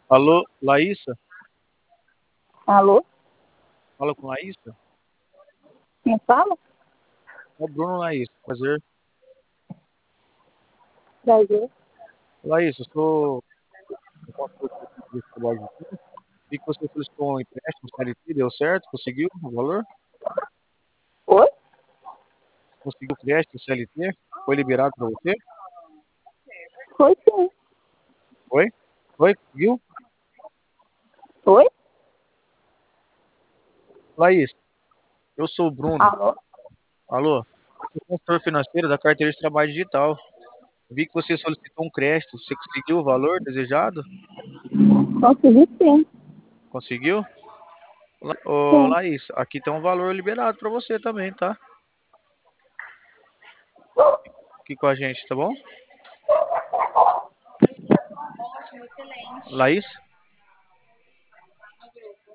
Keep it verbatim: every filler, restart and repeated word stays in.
Alô, Laísa? Alô? Fala com Laísa? Quem fala? É o Bruno, Laísa. Prazer. Prazer. Laísa, eu sou o consultor de trabalho de ti. Vi que você solicitou um empréstimo C L T, deu certo? Conseguiu o valor? Oi? Conseguiu o crédito C L T? Foi liberado para você? Foi sim. Foi? Foi? Conseguiu? Oi? Laísa, eu sou o Bruno. Alô? Alô? Eu sou consultor financeiro da carteira de trabalho digital. Vi que você solicitou um crédito. Você conseguiu o valor desejado? Consegui sim. Conseguiu? La- Ô, Sim. Laís, aqui tem um valor liberado para você também, tá? Aqui com a gente, tá bom? Ótimo, excelente. Laís?